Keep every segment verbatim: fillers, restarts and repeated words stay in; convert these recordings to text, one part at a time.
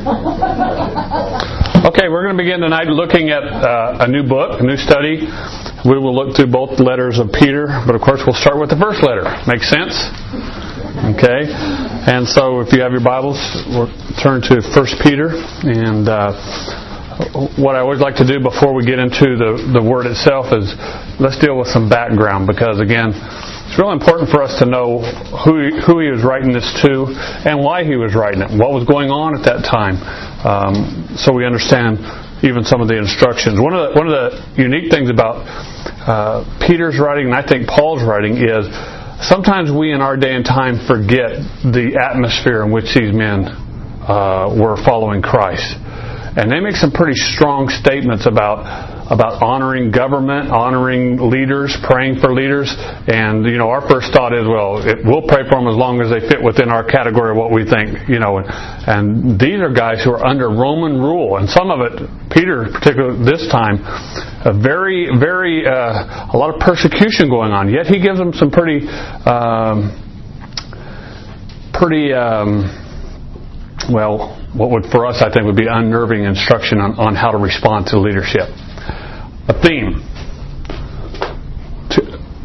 Okay, we're going to begin tonight looking at uh, a new book, a new study. We will look through both letters of Peter, but of course we'll start with the first letter. Make sense? Okay, and so if you have your Bibles, we'll turn to First Peter. And uh, what I always like to do before we get into the, the Word itself is let's deal with some background, because again, it's really important for us to know who he, who he was writing this to and why he was writing it, what was going on at that time, um, so we understand even some of the instructions. One of the, one of the unique things about uh, Peter's writing, and I think Paul's writing, is sometimes we in our day and time forget the atmosphere in which these men uh, were following Christ. And they make some pretty strong statements about about honoring government, honoring leaders, praying for leaders. And, you know, our first thought is, well, it, we'll pray for them as long as they fit within our category of what we think, you know. And, and these are guys who are under Roman rule. And some of it, Peter, particularly this time, a very, very, uh, a lot of persecution going on. Yet he gives them some pretty, um, pretty, um, well, what would for us, I think, would be unnerving instruction on, on how to respond to leadership. A theme to,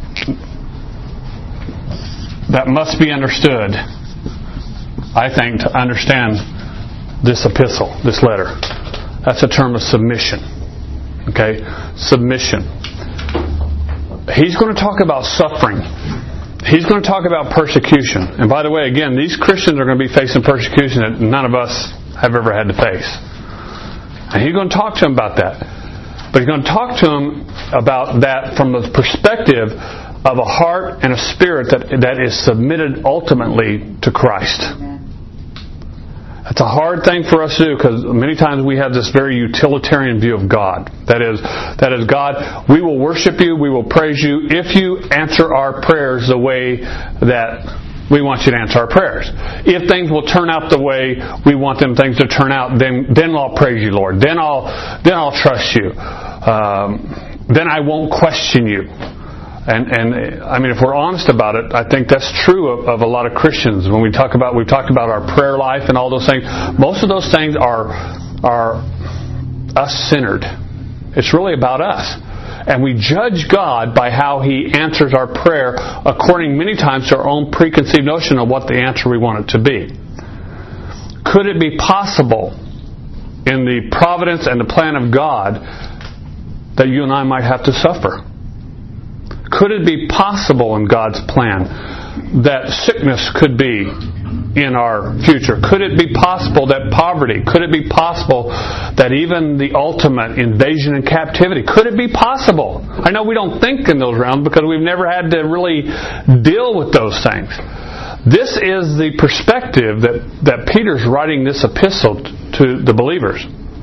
that must be understood, I think, to understand this epistle, this letter. That's a term of submission. Okay? Submission. He's going to talk about suffering. He's going to talk about persecution. And by the way, again, these Christians are going to be facing persecution that none of us have ever had to face. And he's going to talk to them about that. But he's going to talk to them about that from the perspective of a heart and a spirit that that is submitted ultimately to Christ. That's a hard thing for us to do, because many times we have this very utilitarian view of God. That is, that is, God, we will worship you, we will praise you if you answer our prayers the way that we want you to answer our prayers. If things will turn out the way we want them things to turn out, then then I'll praise you, Lord. Then I'll then I'll trust you. Um, then I won't question you. And and I mean, if we're honest about it, I think that's true of, of a lot of Christians. When we talk about we've talked about our prayer life and all those things, most of those things are are us centered. It's really about us. And we judge God by how He answers our prayer according many times to our own preconceived notion of what the answer we want it to be. Could it be possible in the providence and the plan of God that you and I might have to suffer? Could it be possible in God's plan that sickness could be in our future? Could it be possible that poverty? Could it be possible that even the ultimate invasion and captivity? Could it be possible? I know we don't think in those realms because we've never had to really deal with those things. This is the perspective that, that Peter's writing this epistle to the believers.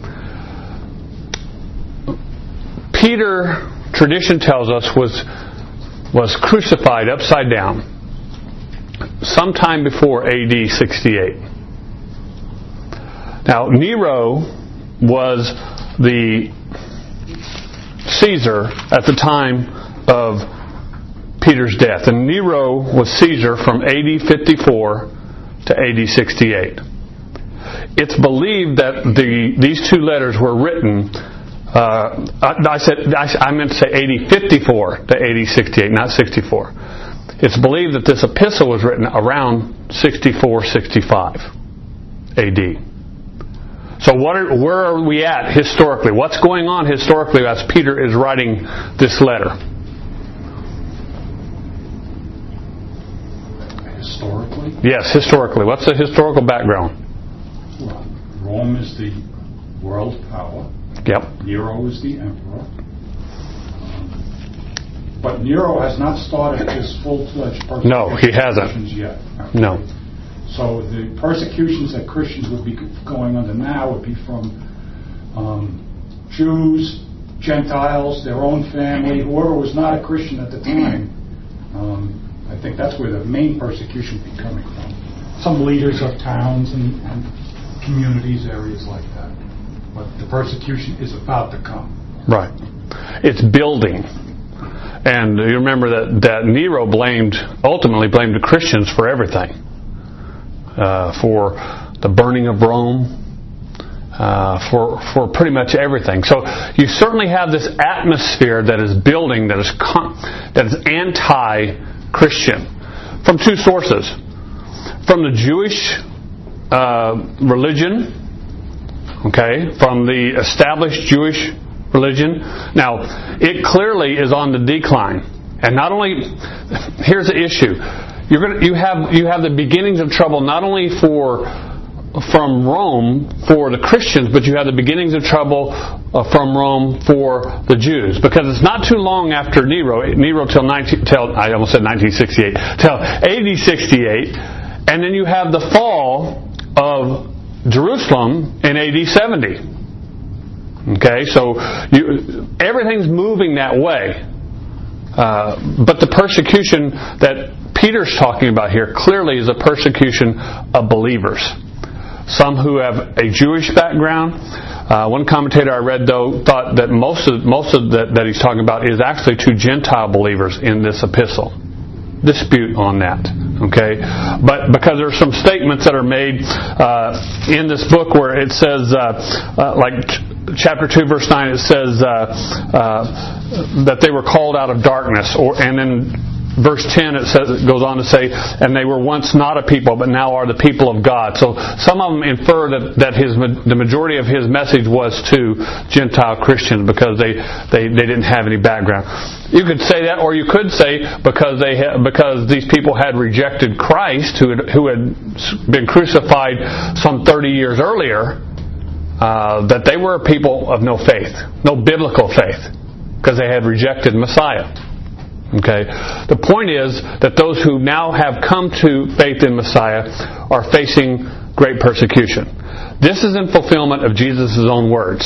Peter, tradition tells us, was was crucified upside down sometime before A D sixty-eight. Now, Nero was the Caesar at the time of Peter's death. And Nero was Caesar from A D fifty-four to A D sixty-eight. It's believed that the these two letters were written, uh, I, I said I, I meant to say A D fifty-four to A D sixty-eight, not sixty-four. It's believed that this epistle was written around sixty-four sixty-five A D. So what are, where are we at historically? What's going on historically as Peter is writing this letter? Historically? Yes, historically. What's the historical background? Well, Rome is the world power. Yep. Nero is the emperor. But Nero has not started his full-fledged persecution. No, he hasn't. Yet. Okay. No. So the persecutions that Christians would be going under now would be from um, Jews, Gentiles, their own family, whoever was not a Christian at the time. Um, I think that's where the main persecution would be coming from. Some leaders of towns and, and communities, areas like that. But the persecution is about to come. Right. It's building. And you remember that, that Nero blamed, ultimately blamed the Christians for everything. Uh, for the burning of Rome, uh, for for pretty much everything. So you certainly have this atmosphere that is building that is con- that is anti-Christian from two sources: from the Jewish uh, religion, okay, from the established Jewish religion. Now, it clearly is on the decline, and not only here's the issue: you're going to, you have you have the beginnings of trouble not only for from Rome for the Christians, but you have the beginnings of trouble uh, from Rome for the Jews, because it's not too long after Nero, Nero till nineteen, till I almost said nineteen sixty-eight, till A D sixty-eight, and then you have the fall of Jerusalem in A D seventy. Okay, so you, everything's moving that way. Uh, but the persecution that Peter's talking about here clearly is a persecution of believers. Some who have a Jewish background. Uh, one commentator I read, though, thought that most of most of that, that he's talking about is actually to Gentile believers in this epistle. Dispute on that, okay? But because there are some statements that are made uh, in this book where it says, uh, uh, like chapter two, verse nine, it says uh, uh, that they were called out of darkness, or and then verse ten, it says, it goes on to say, and they were once not a people, but now are the people of God. So some of them infer that, that his the majority of his message was to Gentile Christians because they, they, they didn't have any background. You could say that, or you could say because they ha- because these people had rejected Christ, who had, who had been crucified some thirty years earlier, uh, that they were people of no faith, no biblical faith, because they had rejected Messiah. Okay. The point is that those who now have come to faith in Messiah are facing great persecution. This is in fulfillment of Jesus' own words.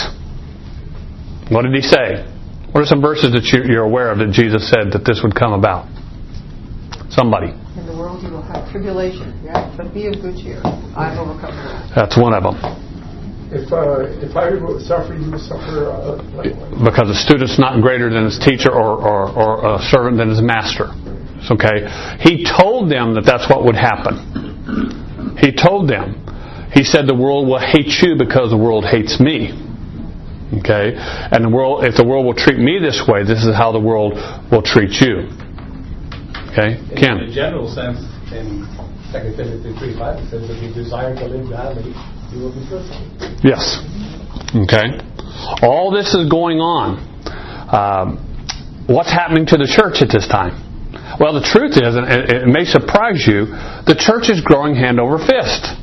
What did he say? What are some verses that you're aware of that Jesus said that this would come about? Somebody. In the world you will have tribulation, right? But be of good cheer. I've overcome the world. That's one of them. If uh, if I suffer, you will suffer uh, likewise. Because a student's not greater than his teacher, or, or, or a servant than his master. Okay? He told them that that's what would happen. He told them. He said the world will hate you because the world hates me. Okay? And the world, if the world will treat me this way, this is how the world will treat you. Okay? Ken? In a general sense, in Second Timothy three five, it says that if you desire to live godly, you will be persecuted. Yes. Okay? All this is going on. Um, what's happening to the church at this time? Well, the truth is, and it may surprise you, the church is growing hand over fist.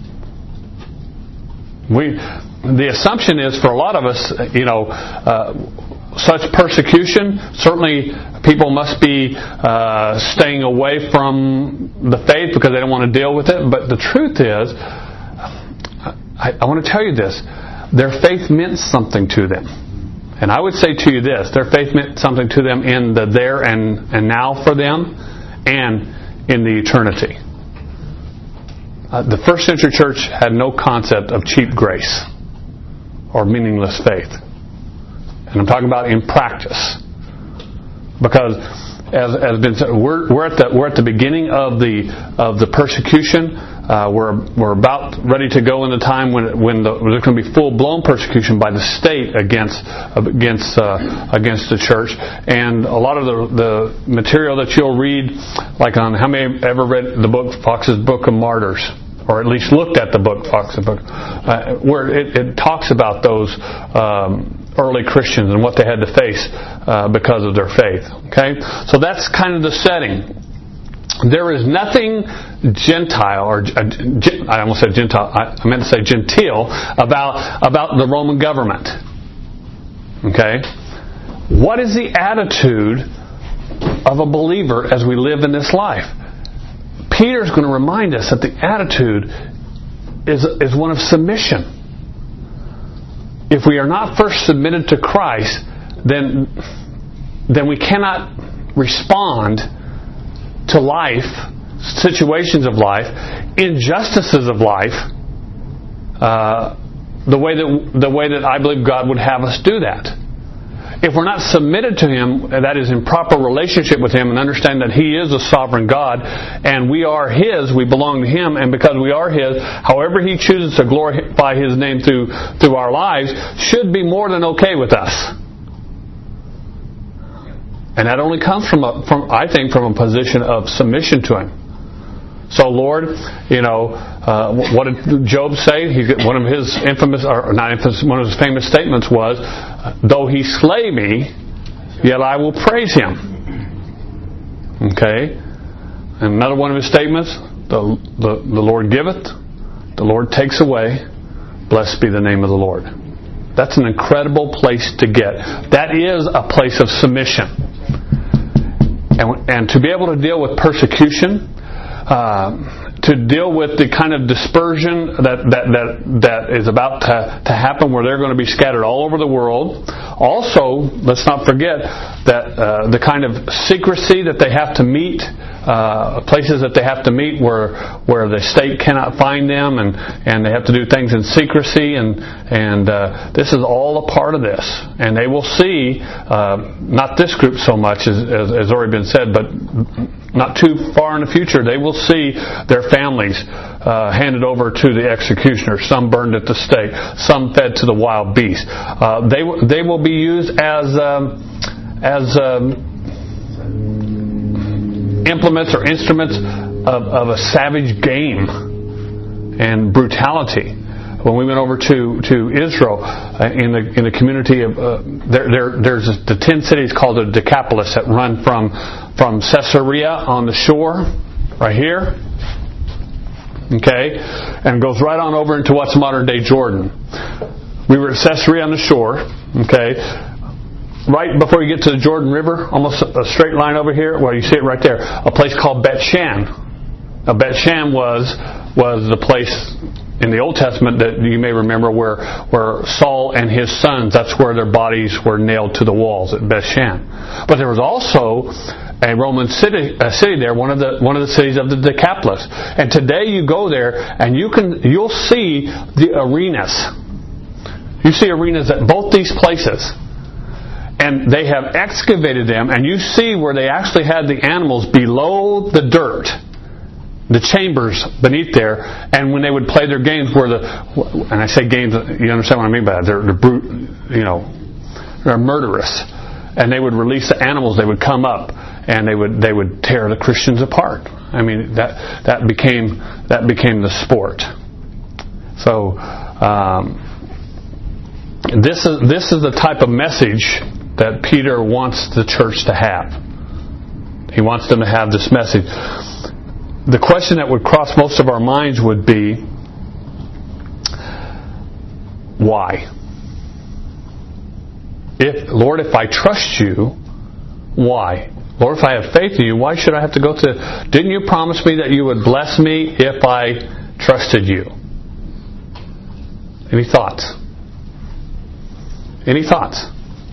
We, the assumption is for a lot of us, you know, uh, such persecution, certainly people must be uh, staying away from the faith because they don't want to deal with it. But the truth is, I, I want to tell you this, their faith meant something to them. And I would say to you this, their faith meant something to them in the there and, and now for them, and in the eternity. Uh, the first century church had no concept of cheap grace or meaningless faith. And I'm talking about in practice. Because as has been said, we're, we're at the we're at the beginning of the of the persecution. Uh, we're we're about ready to go in the time when when the, there's going to be full blown persecution by the state against against uh, against the church. And a lot of the the material that you'll read, like on how many ever read the book Fox's Book of Martyrs, or at least looked at the book Fox's Book, uh, where it, it talks about those um, early Christians and what they had to face uh, because of their faith. Okay, so that's kind of the setting. There is nothing Gentile, or uh, I almost said Gentile, I meant to say genteel, about about the Roman government. Okay, what is the attitude of a believer as we live in this life? Peter's going to remind us that the attitude is is one of submission. If we are not first submitted to Christ, then then we cannot respond to life, situations of life, injustices of life, uh, the way that the way that I believe God would have us do that. if we're not submitted to Him, that is in proper relationship with Him, and understand that He is a sovereign God, and we are His, we belong to Him, and because we are His, however He chooses to glorify His name through through our lives should be more than okay with us. And that only comes from, a, from I think, from a position of submission to Him. So, Lord, you know, uh, what did Job say? He, one of his infamous, or not infamous, one of his famous statements was, "Though He slay me, yet I will praise Him." Okay? And another one of his statements, the, the, the Lord giveth, the Lord takes away, blessed be the name of the Lord. That's an incredible place to get. That is a place of submission. And, and to be able to deal with persecution, Uh, to deal with the kind of dispersion that that that, that is about to, to happen, where they're going to be scattered all over the world. Also, let's not forget that uh, the kind of secrecy that they have to meet, uh, places that they have to meet where where the state cannot find them, and, and they have to do things in secrecy, and and uh, this is all a part of this. And they will see, uh, not this group so much as, as as already been said, but not too far in the future, they will see their families uh, handed over to the executioner, some burned at the stake, some fed to the wild beasts. Uh, they they will be used as um, as um, implements or instruments of, of a savage game and brutality. When we went over to, to Israel, uh, in the in the community of uh, there, there there's the ten cities called the Decapolis that run from from Caesarea on the shore, right here, okay, and goes right on over into what's modern day Jordan. We were at Caesarea on the shore, okay, right before you get to the Jordan River, almost a straight line over here. Well, you see it right there. A place called Bet Shan. Now, Bet Shan was was the place in the Old Testament that you may remember where where Saul and his sons, that's where their bodies were nailed to the walls at Beth Shan. But there was also a Roman city, a city there, one of the one of the cities of the Decapolis. And today you go there and you can you'll see the arenas. You see arenas at both these places. And they have excavated them, and you see where they actually had the animals below the dirt, the chambers beneath there, and when they would play their games, where the, and I say games, you understand what I mean by that? They're, they're brute, you know, they're murderous, and they would release the animals. They would come up, and they would they would tear the Christians apart. I mean, that that became that became the sport. So um, this is this is the type of message that Peter wants the church to have. He wants them to have this message. The question that would cross most of our minds would be, why? If Lord, if I trust you, why? Lord, if I have faith in you, why should I have to go to... Didn't you promise me that you would bless me if I trusted you? Any thoughts? Any thoughts?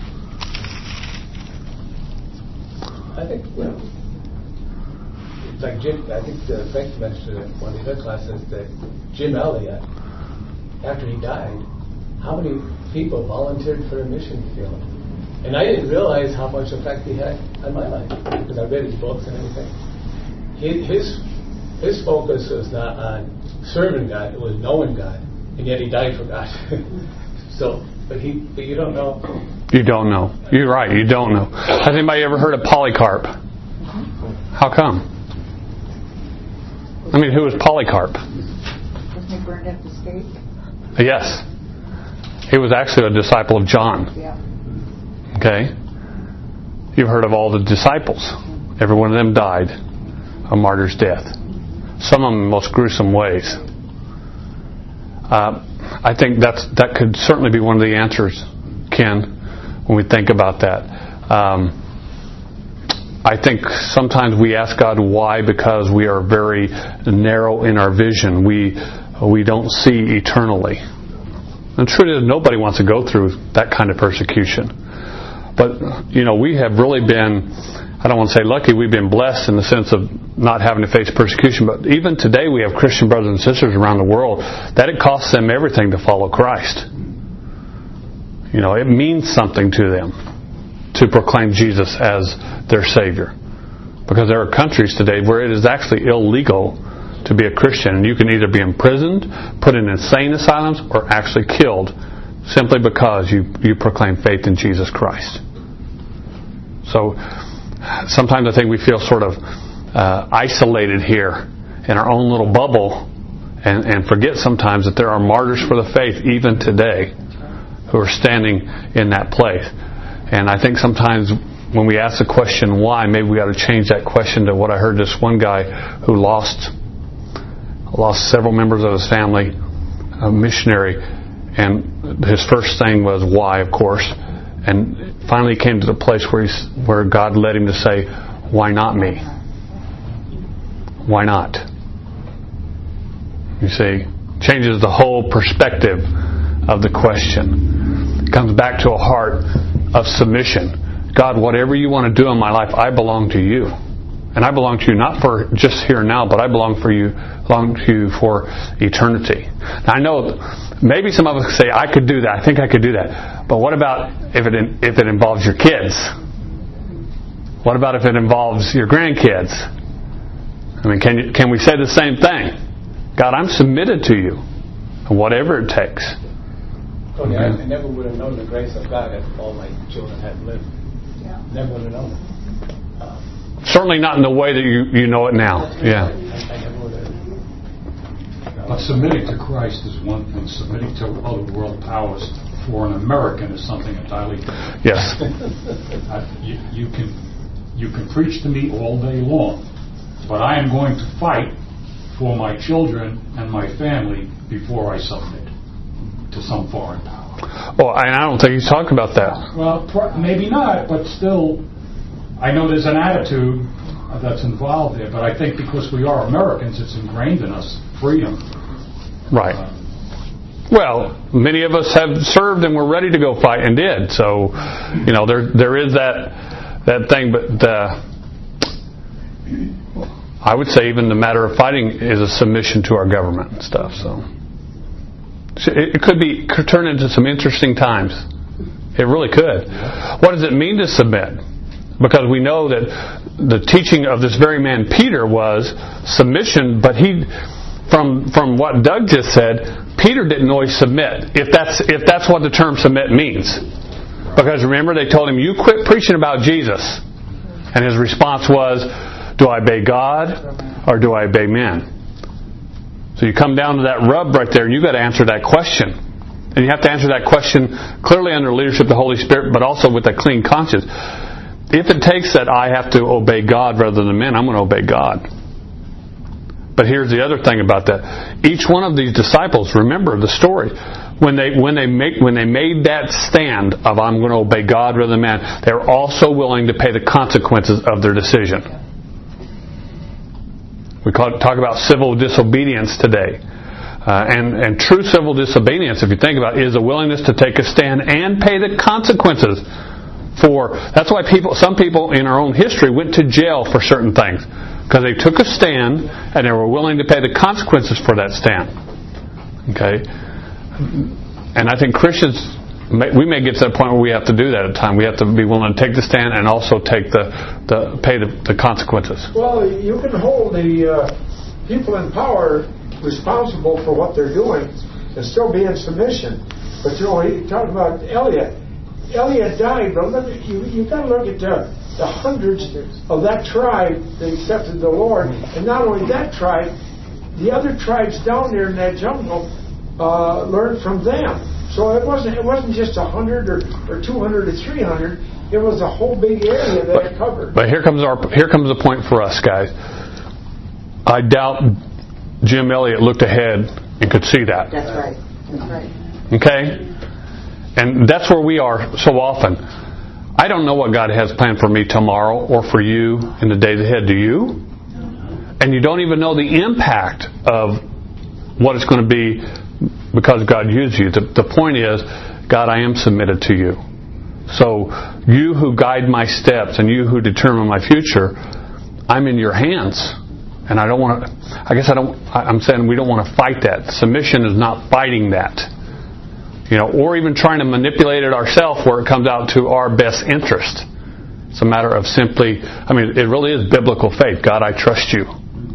I think, you know, it's like Jim, I think uh, Frank mentioned in one of the other classes that Jim Elliot, after he died, how many people volunteered for a mission field? And I didn't realize how much effect he had on my life, because I read his books and everything. His, his focus was not on serving God, it was knowing God, and yet he died for God. So, but he, but you don't know. You don't know. You're right, you don't know. Has anybody ever heard of Polycarp? How come? I mean, who was Polycarp? Wasn't he burned at the stake? Yes. He was actually a disciple of John. Yeah. Okay? You've heard of all the disciples. Every one of them died a martyr's death. Some of them in most gruesome ways. Uh, I think that's that could certainly be one of the answers, Ken, when we think about that. Um, I think sometimes we ask God why because we are very narrow in our vision. We we don't see eternally. And truly, nobody wants to go through that kind of persecution. But, you know, we have really been, I don't want to say lucky, we've been blessed in the sense of not having to face persecution. But even today we have Christian brothers and sisters around the world that it costs them everything to follow Christ. You know, it means something to them. to proclaim Jesus as their Savior. Because there are countries today where it is actually illegal to be a Christian, and you can either be imprisoned, put in insane asylums, or actually killed simply because you, you proclaim faith in Jesus Christ. So sometimes I think we feel sort of uh, isolated here in our own little bubble, and, and forget sometimes that there are martyrs for the faith even today who are standing in that place. And I think sometimes when we ask the question why, maybe we ought to change that question to what I heard this one guy who lost lost several members of his family, a missionary, and his first thing was why, of course, and finally came to the place where he's, where God led him to say, why not me? Why not? You see, changes the whole perspective of the question. It comes back to a heart of submission. God, whatever you want to do in my life, I belong to you. And I belong to you not for just here and now, but I belong for you, belong to you for eternity. Now, I know maybe some of us say, I could do that. I think I could do that. But what about if it if it involves your kids? What about if it involves your grandkids? I mean, can you, can we say the same thing? God, I'm submitted to you, whatever it takes. Tony, I, I never would have known the grace of God if all my children had lived. Yeah. Never would have known it. Um, Certainly not in the way that you, you know it now. Yeah. But submitting to Christ is one thing. Submitting to other world powers for an American is something entirely different. Yes. I, you, you can you can preach to me all day long, but I am going to fight for my children and my family before I submit to some foreign power. Well, and I don't think he's talking about that. Well, maybe not, but still, I know there's an attitude that's involved there, but I think because we are Americans, it's ingrained in us, freedom. Right. Uh, Well, many of us have served and were ready to go fight and did. So, you know, there there is that that thing, but uh, I would say even the matter of fighting is a submission to our government and stuff. So it, it could be could turn into some interesting times. It really could. What does it mean to submit? Because we know that the teaching of this very man Peter was submission, but he, from from what Doug just said, Peter didn't always submit. If that's if that's what the term submit means, because remember they told him, "You quit preaching about Jesus," and his response was, "Do I obey God or do I obey men?" So you come down to that rub right there, and you got to answer that question. And you have to answer that question clearly under the leadership of the Holy Spirit, but also with a clean conscience. If it takes that I have to obey God rather than men, I'm going to obey God. But here's the other thing about that. Each one of these disciples, remember the story, when they when they make when they made that stand of I'm going to obey God rather than man, they were also willing to pay the consequences of their decision. We call it, talk about civil disobedience today. Uh, and, and true civil disobedience, if you think about it, is a willingness to take a stand and pay the consequences for. That's why people, some people in our own history went to jail for certain things, because they took a stand and they were willing to pay the consequences for that stand. Okay, and I think Christians, we may get to that point where we have to do that at times. We have to be willing to take the stand and also take the, the pay the, the consequences. Well, you can hold the uh, people in power responsible for what they're doing and still be in submission. But you know, you talk about Eliot. Eliot died, but look, you you got to look at the, the hundreds of that tribe that accepted the Lord, and not only that tribe, the other tribes down there in that jungle uh, learned from them. So it wasn't it wasn't just a hundred or or two hundred or three hundred. It was a whole big area that but, it covered. But here comes our here comes the point for us, guys. I doubt Jim Elliot looked ahead and could see that. That's right. That's right. Okay? And that's where we are so often. I don't know what God has planned for me tomorrow or for you in the days ahead. Do you? And you don't even know the impact of what it's going to be because God used you. The, the point is, God, I am submitted to you. So you who guide my steps and you who determine my future, I'm in your hands. And I don't want to, I guess I don't, I'm saying we don't want to fight that. Submission is not fighting that. You know, or even trying to manipulate it ourselves where it comes out to our best interest. It's a matter of simply, I mean, it really is biblical faith. God, I trust you.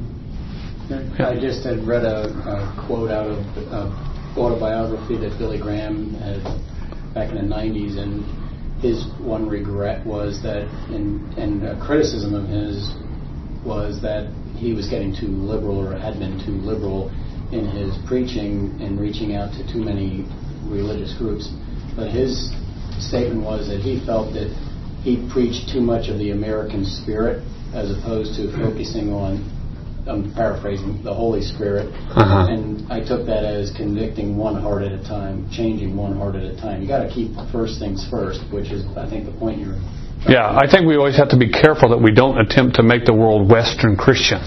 I just had read a, a quote out of an autobiography that Billy Graham had back in the nineties, and his one regret was that, and, and a criticism of his was that he was getting too liberal, or had been too liberal in his preaching and reaching out to too many religious groups. But his statement was that he felt that he preached too much of the American spirit as opposed to focusing on, I'm paraphrasing, the Holy Spirit. Uh-huh. And I took that as convicting one heart at a time, changing one heart at a time. You got to keep first things first, which is, I think, the point you're Yeah, I think we always have to be careful that we don't attempt to make the world Western Christians.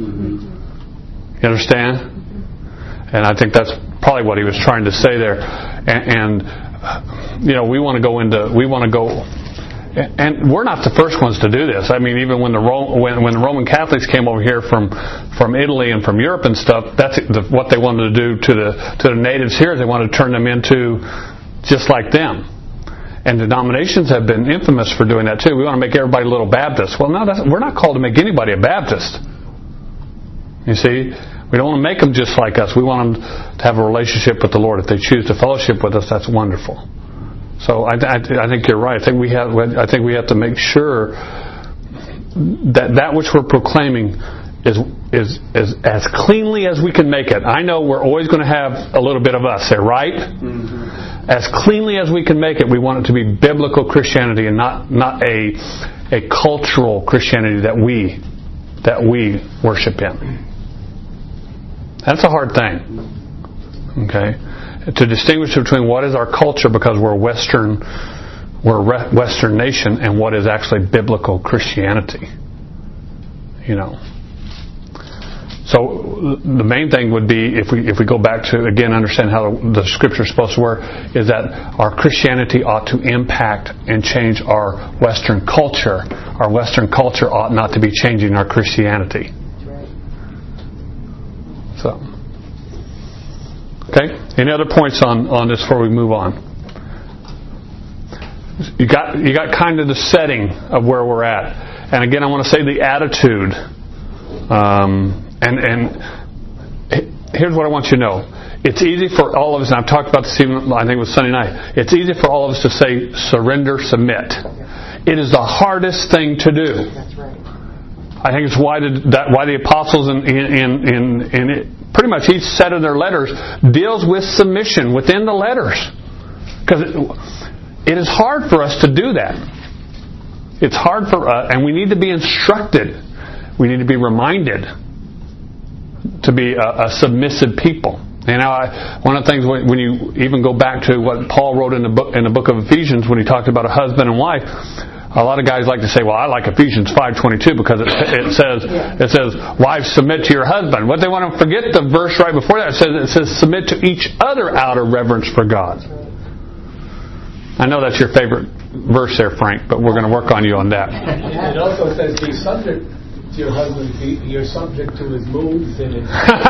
Mm-hmm. You understand? And I think that's probably what he was trying to say there. And, and you know, we want to go into, we want to go, and we're not the first ones to do this. I mean, even when the Ro- when, when the Roman Catholics came over here from, from Italy and from Europe and stuff, that's the, what they wanted to do to the to the natives here. They wanted to turn them into just like them. And denominations have been infamous for doing that too. We want to make everybody a little Baptist. Well, no, that's, we're not called to make anybody a Baptist. You see, we don't want to make them just like us. We want them to have a relationship with the Lord. If they choose to fellowship with us, that's wonderful. So I, I, I think you're right. I think we have. I think we have to make sure that that which we're proclaiming is is is as cleanly as we can make it. I know we're always going to have a little bit of us there, right? Mm-hmm. As cleanly as we can make it, we want it to be biblical Christianity and not not a a cultural Christianity that we that we worship in. That's a hard thing. Okay. To distinguish between what is our culture, because we're a Western, we're a Western nation, and what is actually biblical Christianity. You know. So the main thing would be, if we if we go back to again understand how the Scripture is supposed to work, is that our Christianity ought to impact and change our Western culture. Our Western culture ought not to be changing our Christianity. So. Okay. Any other points on, on this before we move on? You got you got kind of the setting of where we're at, and again, I want to say the attitude. Um, and and here's what I want you to know: it's easy for all of us, and I've talked about this even I think it was Sunday night. It's easy for all of us to say surrender, submit. It is the hardest thing to do. That's right. I think it's why the that, why the apostles in in in, in it, pretty much each set of their letters deals with submission within the letters, because it, it is hard for us to do that. It's hard for us, and we need to be instructed. We need to be reminded to be a, a submissive people. And now, I, one of the things when, when you even go back to what Paul wrote in the book in the book of Ephesians, when he talked about a husband and wife. A lot of guys like to say, "Well, I like Ephesians five twenty-two because it, it says it says wives submit to your husband." What they want to forget the verse right before that it says it says submit to each other out of reverence for God. I know that's your favorite verse there, Frank, but we're going to work on you on that. It also says be subject to your husband. Be, you're subject to his moods and his.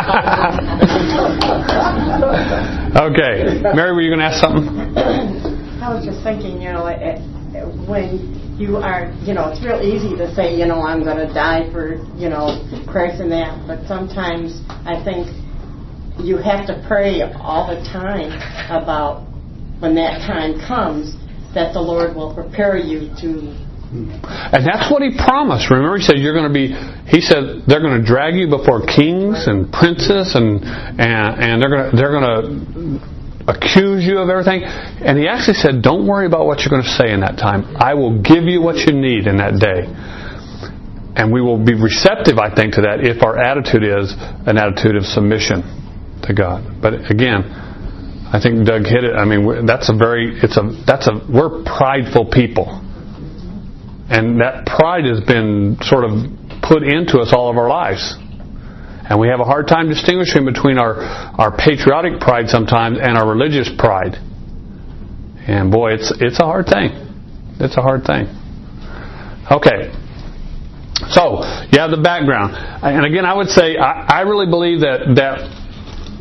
Okay, Mary, were you going to ask something? I was just thinking, you know, it, when you are, you know, it's real easy to say, you know, I'm going to die for, you know, Christ and that, but sometimes I think you have to pray all the time about when that time comes that the Lord will prepare you to. And that's what He promised. Remember, He said you're going to be. He said they're going to drag you before kings and princes, and and, and they're going to they're going to accuse you of everything. And He actually said, don't worry about what you're going to say in that time. I will give you what you need in that day. And we will be receptive, I think, to that if our attitude is an attitude of submission to God. But again, I think Doug hit it. I mean, that's a very, it's a, that's a, we're prideful people. And that pride has been sort of put into us all of our lives. And we have a hard time distinguishing between our, our patriotic pride sometimes and our religious pride. And boy, it's it's a hard thing. It's a hard thing. Okay. So, you have the background. And again, I would say, I, I really believe that, that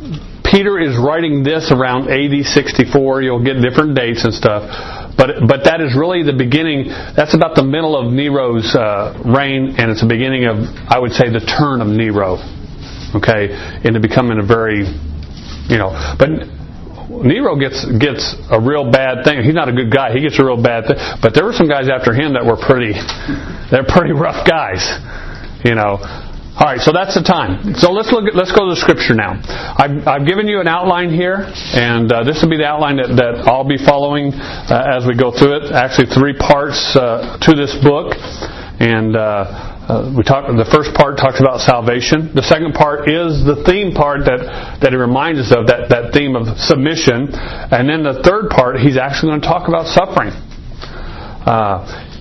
Peter is writing this around A D sixty-four. You'll get different dates and stuff. But but that is really the beginning. That's about the middle of Nero's uh, reign, and it's the beginning of, I would say, the turn of Nero. Okay, into becoming a very, you know, but Nero gets gets a real bad thing. He's not a good guy. He gets a real bad thing. But there were some guys after him that were pretty, they're pretty rough guys, you know. All right, so that's the time. So let's look at, let's go to the Scripture now. I've, I've given you an outline here, and uh, this will be the outline that, that I'll be following uh, as we go through it. Actually, three parts uh, to this book, and uh, uh, we talk. The first part talks about salvation. The second part is the theme part that that it reminds us of, that that theme of submission, and then the third part, he's actually going to talk about suffering. Uh,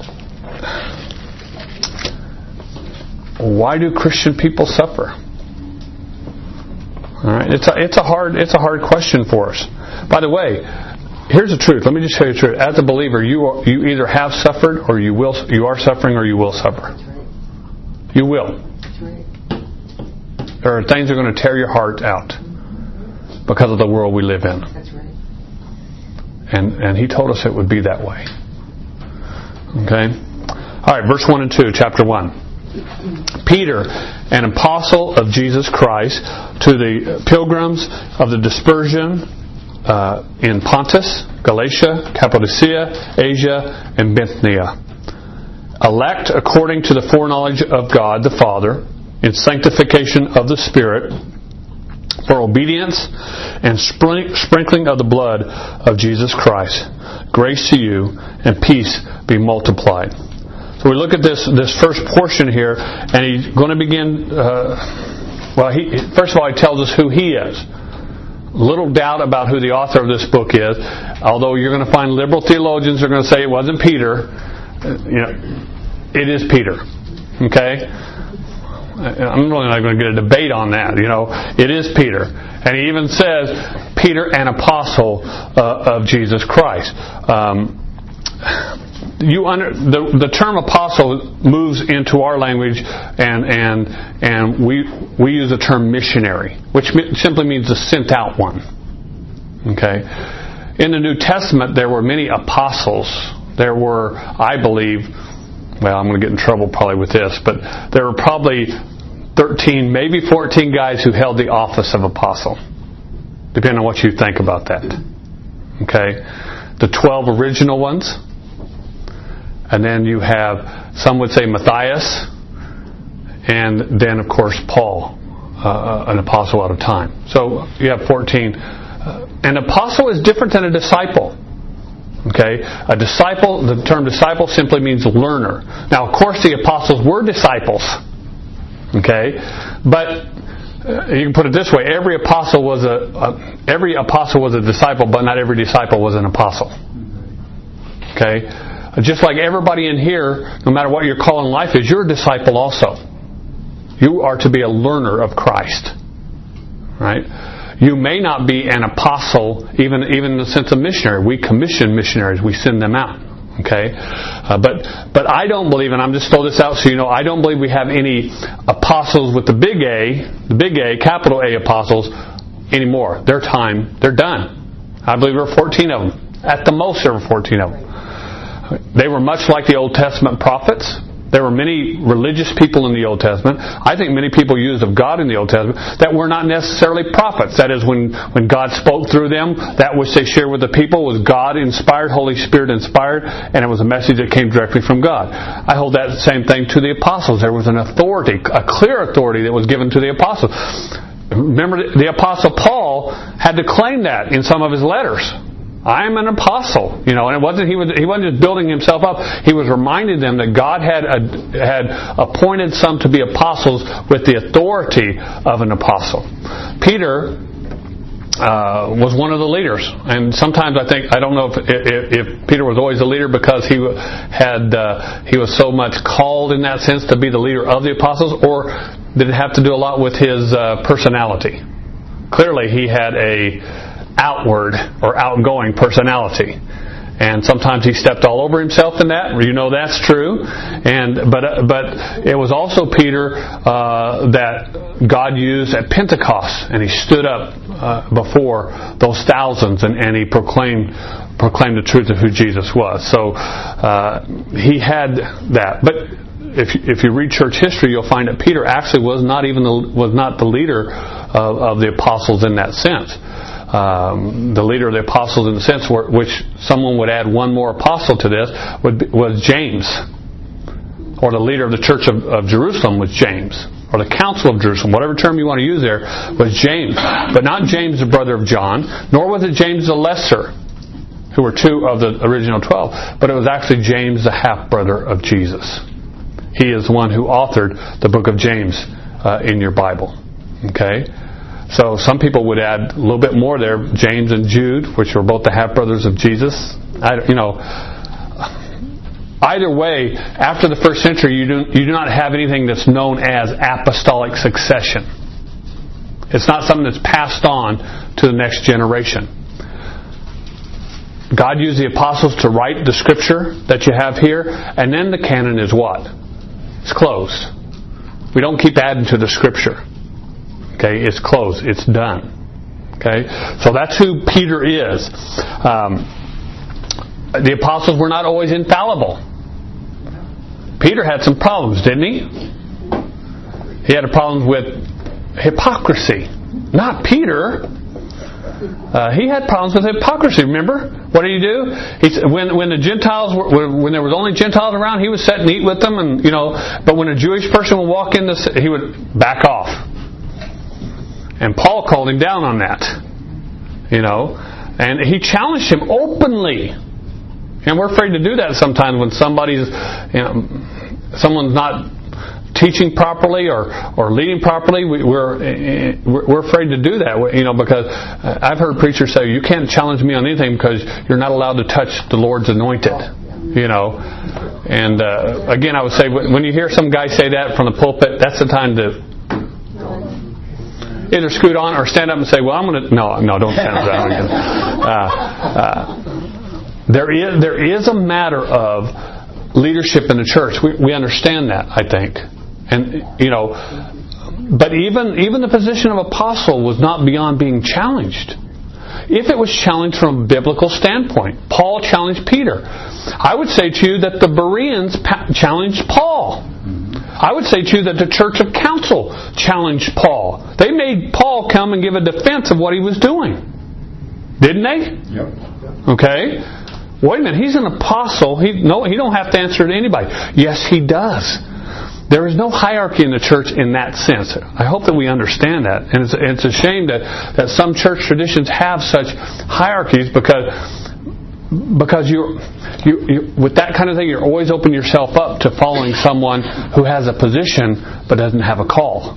Why do Christian people suffer? All right, it's a it's a hard it's a hard question for us. By the way, here's the truth. Let me just tell you the truth. As a believer, you are, you either have suffered, or you will you are suffering, or you will suffer. You will. There are things that are going to tear your heart out because of the world we live in. That's right. And and He told us it would be that way. Okay. All right, verse one and two, chapter one. Peter, an apostle of Jesus Christ, to the pilgrims of the dispersion uh, in Pontus, Galatia, Cappadocia, Asia, and Bithynia, elect according to the foreknowledge of God the Father, in sanctification of the Spirit, for obedience and sprinkling of the blood of Jesus Christ. Grace to you and peace be multiplied. So we look at this this first portion here, and he's going to begin. Uh, well, he first of all he tells us who he is. Little doubt about who the author of this book is. Although you're going to find liberal theologians are going to say it wasn't Peter. Uh, you know, it is Peter. Okay, I'm really not going to get a debate on that. You know, it is Peter, and he even says Peter, an apostle uh, of Jesus Christ. Um, You under the the term apostle moves into our language, and and and we we use the term missionary, which simply means the sent out one. Okay, in the New Testament there were many apostles. There were, I believe, well, I'm going to get in trouble probably with this, but there were probably thirteen, maybe fourteen guys who held the office of apostle, depending on what you think about that. Okay, the twelve original ones. And then you have, some would say Matthias, and then of course Paul, uh, an apostle out of time. So you have fourteen. Uh, an apostle is different than a disciple. Okay, a disciple, the term disciple simply means learner. Now of course the apostles were disciples. Okay, but uh, you can put it this way: every apostle was a, a every apostle was a disciple, but not every disciple was an apostle. Okay. Just like everybody in here, no matter what your call in life is, you're a disciple also. You are to be a learner of Christ. Right? You may not be an apostle, even, even in the sense of missionary. We commission missionaries. We send them out. Okay? Uh, but, but I don't believe, and I'm just throwing this out so you know, I don't believe we have any apostles with the big A, the big A, capital A apostles anymore. Their time, they're done. I believe there were fourteen of them. At the most, there were fourteen of them. They were much like the Old Testament prophets. There were many religious people in the Old Testament. I think many people used of God in the Old Testament that were not necessarily prophets. That is, when, when God spoke through them, that which they shared with the people was God-inspired, Holy Spirit-inspired, and it was a message that came directly from God. I hold that same thing to the apostles. There was an authority, a clear authority that was given to the apostles. Remember, the Apostle Paul had to claim that in some of his letters. I am an apostle, you know, and it wasn't he was he wasn't just building himself up. He was reminding them that God had a, had appointed some to be apostles with the authority of an apostle. Peter uh, was one of the leaders, and sometimes I think I don't know if if, if Peter was always the leader because he had uh, he was so much called in that sense to be the leader of the apostles, or did it have to do a lot with his uh, personality? Clearly, he had a outward or outgoing personality, And sometimes he stepped all over himself in that. You know that's true. And but uh, but it was also Peter uh, that God used at Pentecost, and he stood up uh, before those thousands, and, and he proclaimed proclaimed the truth of who Jesus was. So uh, he had that. But if you, if you read church history, you'll find that Peter actually was not even the, was not the leader of, of the apostles in that sense. Um, the leader of the apostles in the sense where, which someone would add one more apostle to this would be, was James, or the leader of the church of, of Jerusalem was James, or the council of Jerusalem, whatever term you want to use there, was James. But not James the brother of John, nor was it James the lesser, who were two of the original twelve, but it was actually James the half brother of Jesus. He is the one who authored the book of James uh, in your Bible. Okay. So some people would add a little bit more there, James and Jude, which were both the half-brothers of Jesus. I, you know, either way, after the first century, you do, you do not have anything that's known as apostolic succession. It's not something that's passed on to the next generation. God used the apostles to write the scripture that you have here, and then the canon is what? It's closed. We don't keep adding to the scripture. Okay, it's closed. It's done. Okay, so that's who Peter is. Um, the apostles were not always infallible. Peter had some problems, didn't he? He had a problem with hypocrisy. Not Peter. Uh, he had problems with hypocrisy. Remember what did he do? He when when the Gentiles were, when there was only Gentiles around, he would sit and eat with them, and you know. But when a Jewish person would walk in, the, he would back off. And Paul called him down on that, you know, and he challenged him openly. And we're afraid to do that sometimes when somebody's, you know, someone's not teaching properly or, or leading properly. We, we're we're afraid to do that, you know, because I've heard preachers say, "You can't challenge me on anything because you're not allowed to touch the Lord's anointed," you know. And uh, again, I would say when you hear some guy say that from the pulpit, that's the time to either scoot on or stand up and say, "Well, I'm going to." No, no, don't stand up. uh, uh, there is there is a matter of leadership in the church. We we understand that, I think, and you know, but even even the position of apostle was not beyond being challenged. If it was challenged from a biblical standpoint, Paul challenged Peter. I would say to you that the Bereans challenged Paul. I would say to you that the Church of Council challenged Paul. They made Paul come and give a defense of what he was doing. Didn't they? Yep. Okay. Wait a minute. He's an apostle. He no. He don't have to answer to anybody. Yes, he does. There is no hierarchy in the church in that sense. I hope that we understand that. And it's, it's a shame that, that some church traditions have such hierarchies because because you, you, you with that kind of thing, you're always opening yourself up to following someone who has a position but doesn't have a call.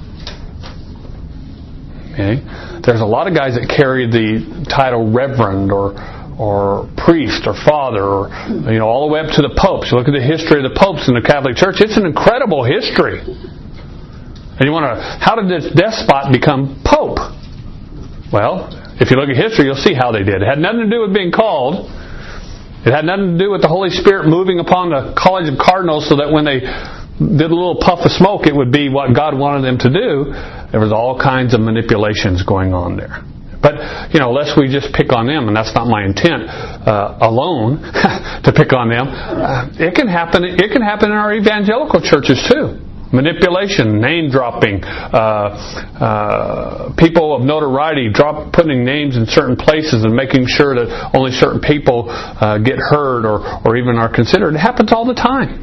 Okay? There's a lot of guys that carry the title reverend or or priest or father, or you know, all the way up to the popes. You look at the history of the popes in the Catholic Church; it's an incredible history. And you want to, how did this despot become pope? Well, if you look at history, you'll see how they did. It had nothing to do with being called. It had nothing to do with the Holy Spirit moving upon the College of Cardinals so that when they did a little puff of smoke, it would be what God wanted them to do. There was all kinds of manipulations going on there. But, you know, lest we just pick on them, and that's not my intent uh, alone, to pick on them. Uh, it can happen. It can happen in our evangelical churches too. Manipulation, name dropping, uh, uh, people of notoriety drop putting names in certain places and making sure that only certain people uh, get heard or, or even are considered. It happens all the time.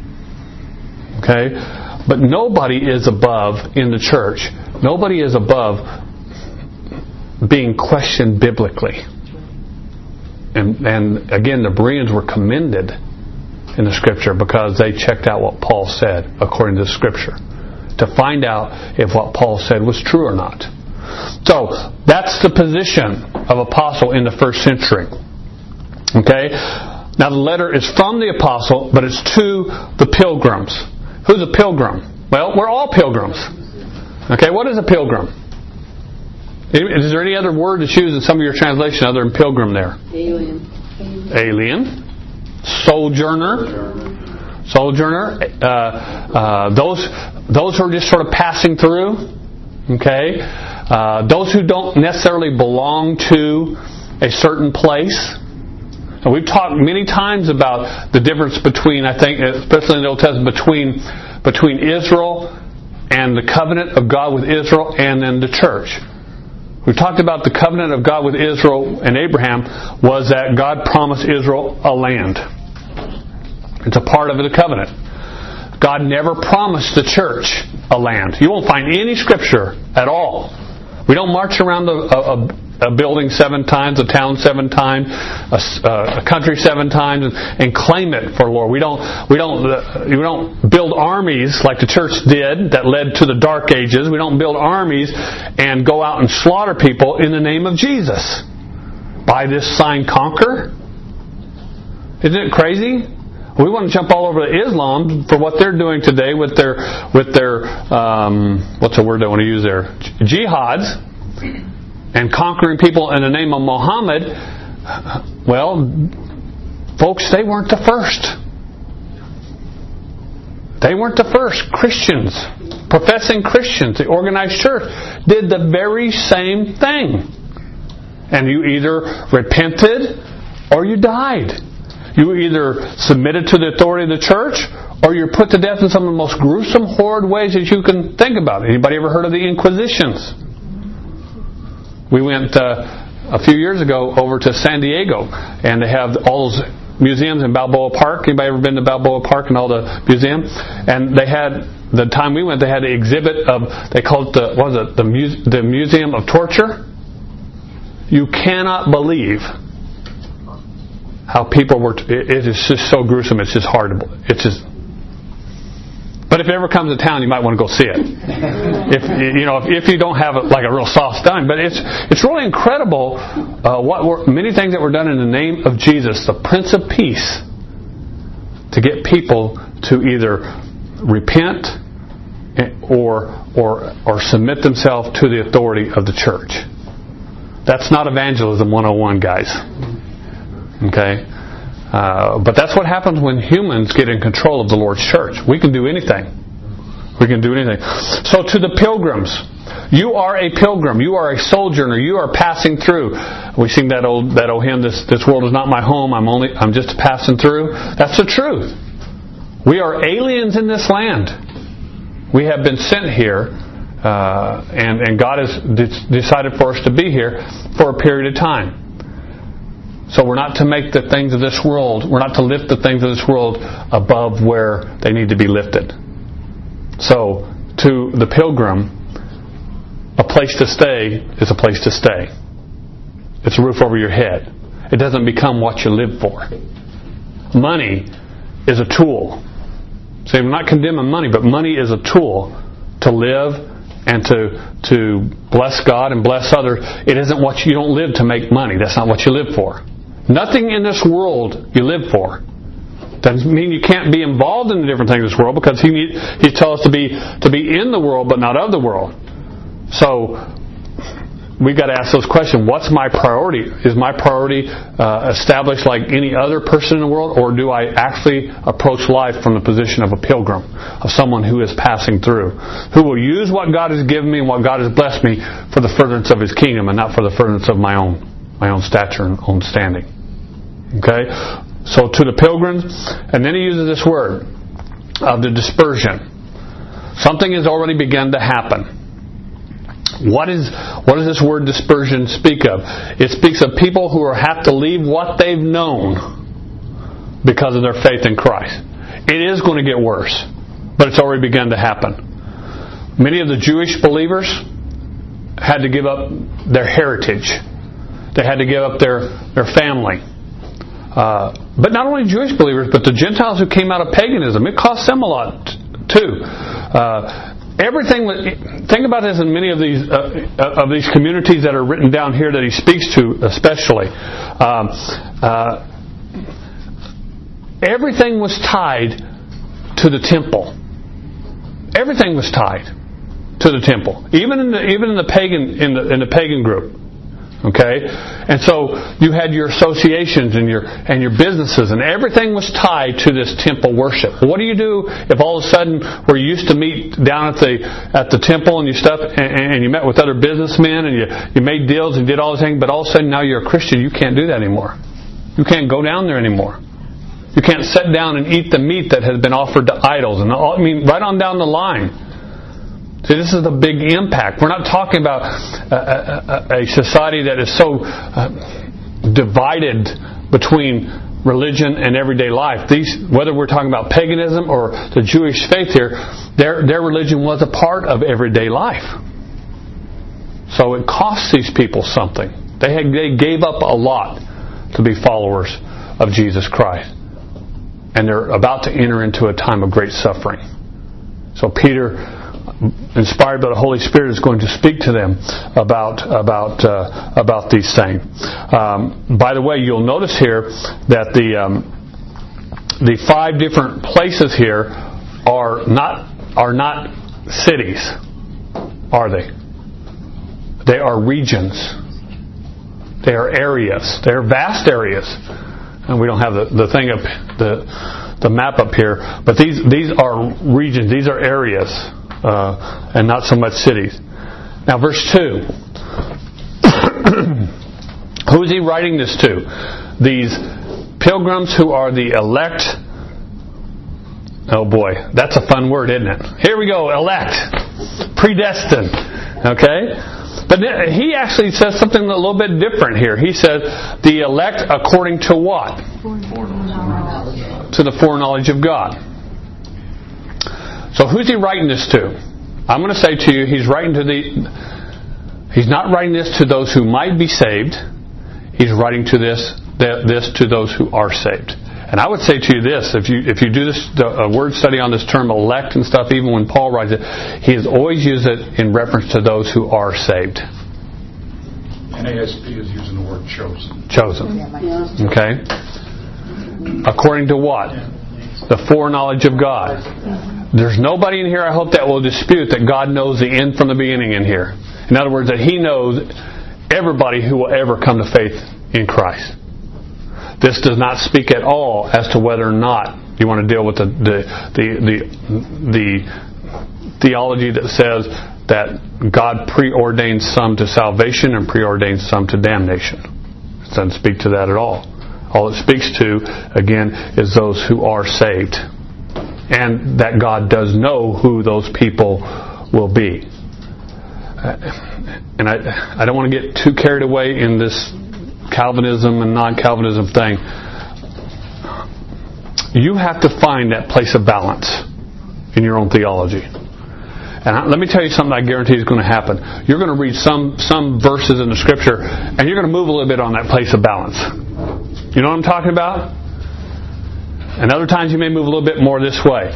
Okay, but nobody is above in the church. Nobody is above being questioned biblically. And, and again, the Bereans were commended in the Scripture because they checked out what Paul said according to the Scripture to find out if what Paul said was true or not. So, that's the position of apostle in the first century. Okay? Now the letter is from the apostle, but it's to the pilgrims. Who's a pilgrim? Well, we're all pilgrims. Okay, what is a pilgrim? Is there any other word that's used in some of your translation other than pilgrim there? Alien. Alien. Sojourner. Sojourner. Uh, uh, those those who are just sort of passing through. Okay. Uh, those who don't necessarily belong to a certain place. And we've talked many times about the difference between, I think, especially in the Old Testament, between between Israel and the covenant of God with Israel and then the church. We've talked about the covenant of God with Israel and Abraham was that God promised Israel a land. It's a part of the covenant. God never promised the church a land. You won't find any scripture at all. We don't march around the, a, a building seven times, a town seven times, a, a country seven times, and, and claim it for Lord. We don't, we don't, uh, we don't build armies like the church did that led to the Dark Ages. We don't build armies and go out and slaughter people in the name of Jesus. By this sign conquer? Isn't it crazy? We want to jump all over Islam for what they're doing today with their with their um, what's the word I want to use there? Jihads and conquering people in the name of Muhammad. Well, folks, they weren't the first. They weren't the first. Christians, professing Christians, the organized church, did the very same thing. And you either repented or you died. You either submitted to the authority of the church or you're put to death in some of the most gruesome, horrid ways that you can think about. Anybody ever heard of the Inquisitions? We went uh, a few years ago over to San Diego, and they have all those museums in Balboa Park. Anybody ever been to Balboa Park and all the museums? And they had, the time we went, they had the exhibit of, they called it the, what was it, the, Muse, the Museum of Torture. You cannot believe how people were, it is just so gruesome, it's just hard to, it's just, but if it ever comes to town, you might want to go see it. If you know, if, if you don't have a, like a real soft stomach, but it's it's really incredible uh, what were, many things that were done in the name of Jesus, the Prince of Peace, to get people to either repent or or or submit themselves to the authority of the church. That's not evangelism one oh one, guys. Okay? Uh, but that's what happens when humans get in control of the Lord's church. We can do anything. We can do anything. So to the pilgrims, you are a pilgrim. You are a sojourner. You are passing through. We sing that old that old hymn, this, this world is not my home. I'm only I'm just passing through. That's the truth. We are aliens in this land. We have been sent here, uh, and, and God has de- decided for us to be here for a period of time. So we're not to make the things of this world, we're not to lift the things of this world above where they need to be lifted. So, to the pilgrim, a place to stay is a place to stay. It's a roof over your head. It doesn't become what you live for. Money is a tool. See, I'm not condemning money, but money is a tool to live and to to bless God and bless others. It isn't what you, you don't live to make money. That's not what you live for. Nothing in this world you live for. Doesn't mean you can't be involved in the different things of this world, because he need, he tells us to be to be in the world but not of the world. So we've got to ask those questions. What's my priority? Is my priority uh, established like any other person in the world, or do I actually approach life from the position of a pilgrim, of someone who is passing through, who will use what God has given me and what God has blessed me for the furtherance of His kingdom and not for the furtherance of my own my own stature and own standing? Okay, so to the pilgrims, and then he uses this word of the dispersion. Something has already begun to happen. What is what does this word dispersion speak of? It speaks of people who are, have to leave what they've known because of their faith in Christ. It is going to get worse, but it's already begun to happen. Many of the Jewish believers had to give up their heritage. They had to give up their, their family. Uh, but not only Jewish believers, but the Gentiles who came out of paganism. It cost them a lot too. Uh, everything. Think about this in many of these uh, of these communities that are written down here that he speaks to, especially. Um, uh, everything was tied to the temple. Everything was tied to the temple, even in the even in the pagan in the in the pagan group. Okay? And so you had your associations and your and your businesses, and everything was tied to this temple worship. What do you do if all of a sudden, where you used to meet down at the at the temple and you stuff, and, and you met with other businessmen and you, you made deals and did all this thing, but all of a sudden now you're a Christian, you can't do that anymore. You can't go down there anymore. You can't sit down and eat the meat that has been offered to idols. And all, I mean, right on down the line. See, this is the big impact. We're not talking about a, a, a society that is so uh, divided between religion and everyday life. These, whether we're talking about paganism or the Jewish faith here, their their religion was a part of everyday life. So it cost these people something. They had, they gave up a lot to be followers of Jesus Christ, and they're about to enter into a time of great suffering. So Peter, inspired by the Holy Spirit, is going to speak to them about about uh, about these things. Um, by the way, you'll notice here that the um, the five different places here are not are not cities, are they? They are regions. They are areas. They are vast areas, and we don't have the, the thing up the the map up here. But these these are regions. These are areas. Uh, and not so much cities. Now, verse two. Who is he writing this to? These pilgrims who are the elect. Oh boy, that's a fun word, isn't it? Here we go, elect. Predestined. Okay? But he actually says something a little bit different here. He says, the elect according to what? To the foreknowledge of God. So who's he writing this to? I'm going to say to you, he's writing to the. He's not writing this to those who might be saved. He's writing to this this to those who are saved. And I would say to you this: if you if you do this a word study on this term elect and stuff, even when Paul writes it, he has always used it in reference to those who are saved. N A S B is using the word chosen. Chosen. Okay. According to what? The foreknowledge of God. There's nobody in here, I hope, that will dispute that God knows the end from the beginning in here. In other words, that He knows everybody who will ever come to faith in Christ. This does not speak at all as to whether or not you want to deal with the the the, the, the theology that says that God preordains some to salvation and preordains some to damnation. It doesn't speak to that at all. All it speaks to, again, is those who are saved. And that God does know who those people will be. And I, I don't want to get too carried away in this Calvinism and non-Calvinism thing. You have to find that place of balance in your own theology. And I, let me tell you something I guarantee is going to happen. You're going to read some, some verses in the Scripture, and you're going to move a little bit on that place of balance. You know what I'm talking about? And other times you may move a little bit more this way.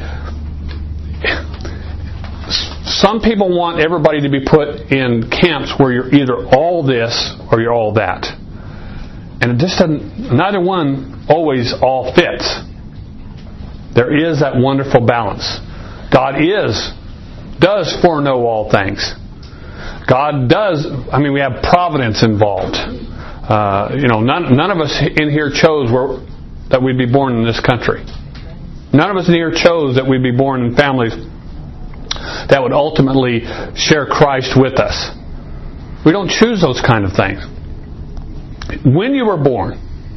Some people want everybody to be put in camps where you're either all this or you're all that. And it just doesn't, neither one always all fits. There is that wonderful balance. God is, does foreknow all things. God does, I mean, we have providence involved. Uh, you know, none, none of us in here chose where, that we'd be born in this country. None of us in here chose that we'd be born in families that would ultimately share Christ with us. We don't choose those kind of things. When you were born,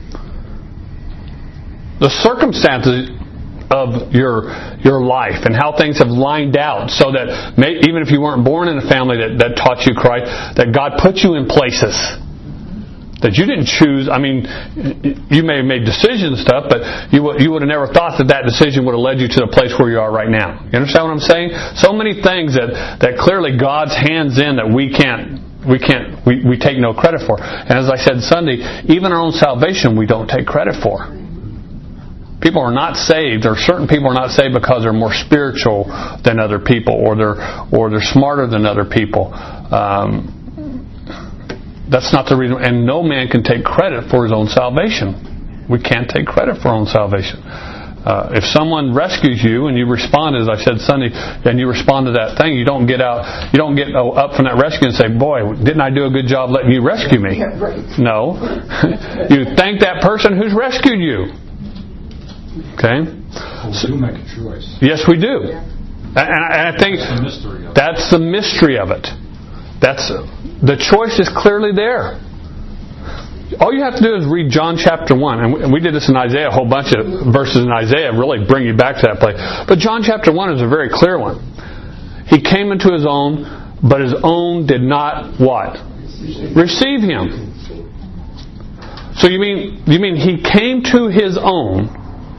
the circumstances of your your life and how things have lined out so that may, even if you weren't born in a family that, that taught you Christ, that God put you in places that you didn't choose. I mean, you may have made decisions and stuff, but you would, you would have never thought that that decision would have led you to the place where you are right now. You understand what I'm saying? So many things that, that clearly God's hands in that we can't we can't we, we take no credit for. And as I said Sunday, even our own salvation we don't take credit for. People are not saved, or certain people are not saved because they're more spiritual than other people, or they're or they're smarter than other people. Um, That's not the reason. And no man can take credit for his own salvation. We can't take credit for our own salvation. Uh, if someone rescues you and you respond, as I said Sunday, and you respond to that thing, you don't get out, you don't get up from that rescue and say, "Boy, didn't I do a good job letting you rescue me?" No, you thank that person who's rescued you. Okay. We do make a choice. Yes, we do, and I think That's the mystery of it. that's the mystery of it. That's the choice is clearly there. All you have to do is read John chapter one. And we did this in Isaiah, a whole bunch of verses in Isaiah really bring you back to that place. But John chapter one is a very clear one. He came into his own, but his own did not what? Receive him. So you mean you mean he came to his own,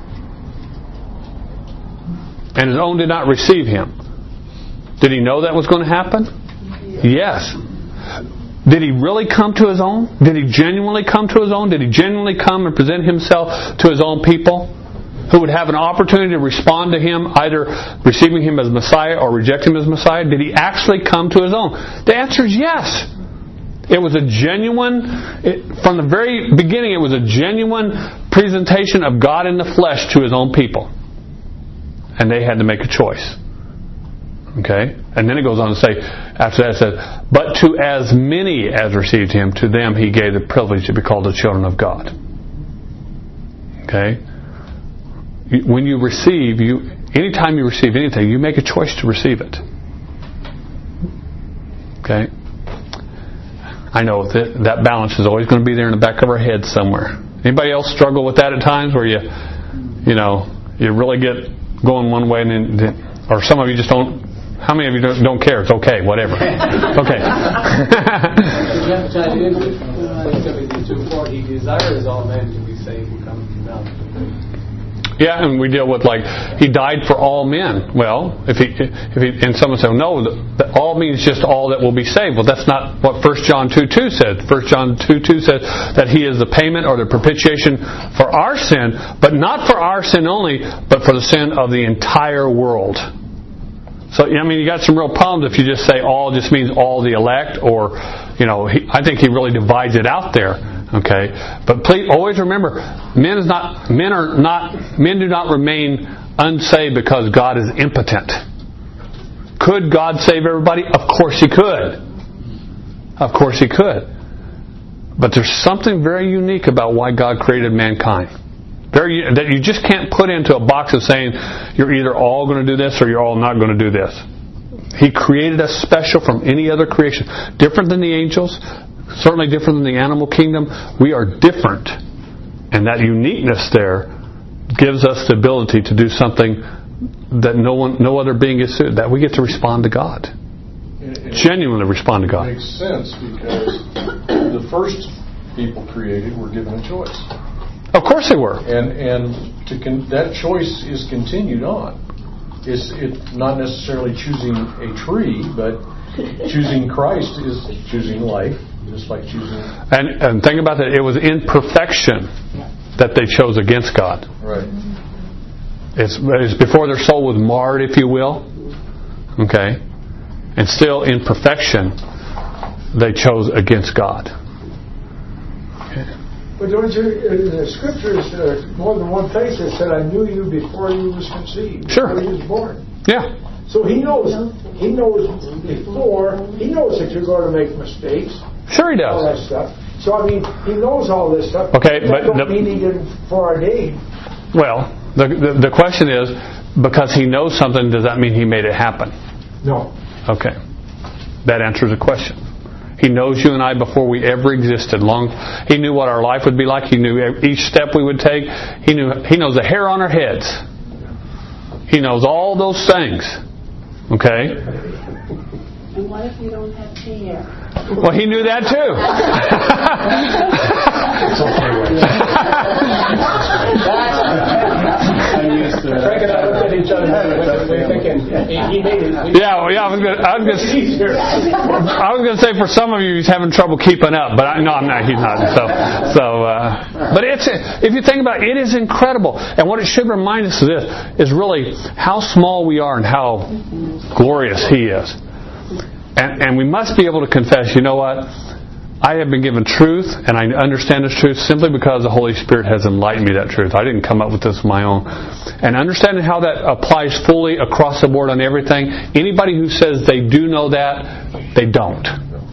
and his own did not receive him. Did he know that was going to happen? Yes. Did he really come to his own? Did he genuinely come to his own? Did he genuinely come and present himself to his own people who would have an opportunity to respond to him, either receiving him as Messiah or rejecting him as Messiah? Did he actually come to his own? The answer is yes. It was a genuine, it, from the very beginning, it was a genuine presentation of God in the flesh to his own people. And they had to make a choice. Okay? And then it goes on to say, after that it says, but to as many as received him, to them he gave the privilege to be called the children of God. Okay? When you receive, you anytime you receive anything, you make a choice to receive it. Okay? I know that that balance is always going to be there in the back of our head somewhere. Anybody else struggle with that at times, where you, you know, you really get going one way and then, or some of you just don't. How many of you don't, don't care? It's okay, whatever. Okay. He desires all men to be saved and come to knowledge. Yeah, and we deal with like he died for all men. Well, if he, if he, and someone said, no, that all means just all that will be saved. Well, that's not what First John two two said. First John two two says that he is the payment or the propitiation for our sin, but not for our sin only, but for the sin of the entire world. So, I mean, you got some real problems if you just say all just means all the elect, or, you know, he, I think he really divides it out there. Okay, but please always remember, men is not men are not men do not remain unsaved because God is impotent. Could God save everybody? Of course He could. Of course He could. But there's something very unique about why God created mankind. Very, that you just can't put into a box of saying you're either all going to do this or you're all not going to do this. He created us special from any other creation, different than the angels. Certainly different than the animal kingdom. We are different. And that uniqueness there gives us the ability to do something that no one, no other being is suited. That we get to respond to God. And, and Genuinely respond to God. It makes sense because the first people created were given a choice. Of course they were. And and to con- that choice is continued on. It's it not necessarily choosing a tree, but choosing Christ is choosing life. Just like choosing. And, and think about that. It was in perfection that they chose against God. Right. It's, it's before their soul was marred, if you will. Okay. And still in perfection, they chose against God. Okay. But don't you, in the scriptures, uh, more than one place it said, I knew you before you was conceived. Sure. Before you was born. Yeah. So He knows, He knows before, He knows that you're going to make mistakes. Sure He All that does. stuff. So I mean, He knows all this stuff. Okay, that but don't the, mean He didn't foreordain. well, the, the the question is, because He knows something, does that mean He made it happen? No. Okay, that answers the question. He knows you and I before we ever existed. Long, He knew what our life would be like. He knew each step we would take. He knew. He knows the hair on our heads. He knows all those things. Okay. And what if you don't have hair? Well, He knew that too. Frank and I looked at each other and we're thinking, he made it. Yeah, well, yeah. I was going. I was going. I was going to say for some of you, he's having trouble keeping up, but I, no, I'm not. He's not. So, so. Uh, but it's if you think about it, it is incredible. And what it should remind us of this is really how small we are and how glorious He is. And, and we must be able to confess, you know what? I have been given truth, and I understand this truth simply because the Holy Spirit has enlightened me that truth. I didn't come up with this on my own. And understanding how that applies fully across the board on everything, anybody who says they do know that, they don't.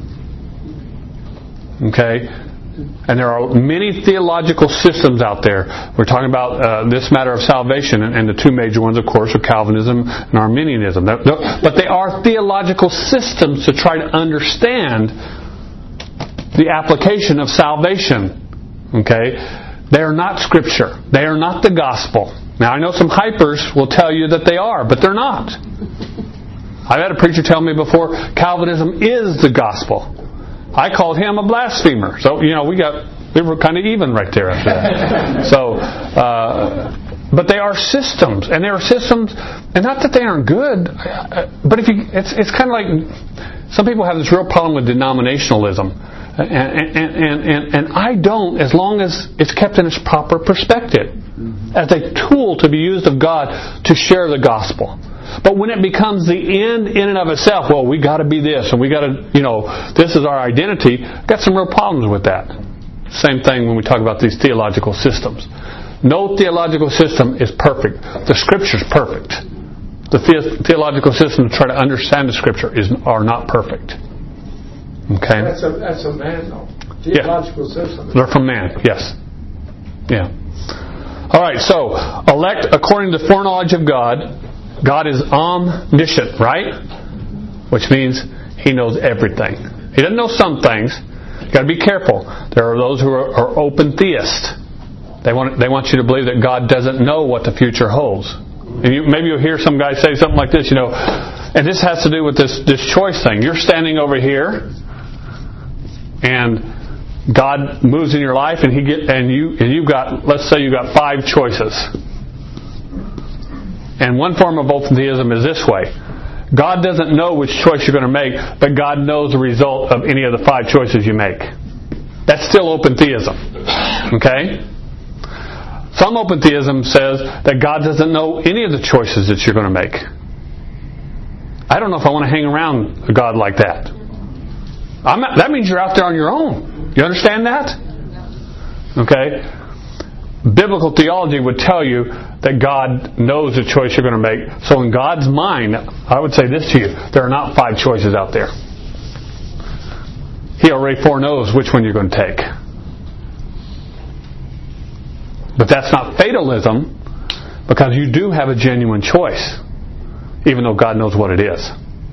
Okay? And there are many theological systems out there. We're talking about uh, this matter of salvation, and, and the two major ones, of course, are Calvinism and Arminianism. They're, they're, but they are theological systems to try to understand the application of salvation. Okay? They are not Scripture. They are not the gospel. Now, I know some hypers will tell you that they are, but they're not. I've had a preacher tell me before, Calvinism is the gospel. I called him a blasphemer. So, you know, we got, we were kind of even right there after that. So, uh, but they are systems, and they are systems, and not that they aren't good, but if you, it's it's kind of like, some people have this real problem with denominationalism, and and, and, and, and I don't, as long as it's kept in its proper perspective, as a tool to be used of God to share the gospel. But when it becomes the end in and of itself, well, we got to be this, and we got to, you know, this is our identity, got some real problems with that. Same thing when we talk about these theological systems. No theological system is perfect. The Scripture's perfect. The, the theological system to try to understand the Scripture is are not perfect. Okay? That's a, that's a man, though. Theological yeah. system. They're from man, yes. Yeah. All right, so, elect according to the foreknowledge of God. God is omniscient, right? Which means He knows everything. He doesn't know some things. You've got to be careful. There are those who are, are open theists. They want they want you to believe that God doesn't know what the future holds. And you, maybe you'll hear some guy say something like this, you know, and this has to do with this, this choice thing. You're standing over here, and God moves in your life, and He get and you and you've got, let's say you've got five choices. And one form of open theism is this way. God doesn't know which choice you're going to make, but God knows the result of any of the five choices you make. That's still open theism. Okay? Some open theism says that God doesn't know any of the choices that you're going to make. I don't know if I want to hang around a God like that. I'm not, that means you're out there on your own. You understand that? Okay? Biblical theology would tell you that God knows the choice you're going to make. So in God's mind, I would say this to you. There are not five choices out there. He already foreknows which one you're going to take. But that's not fatalism, because you do have a genuine choice, even though God knows what it is.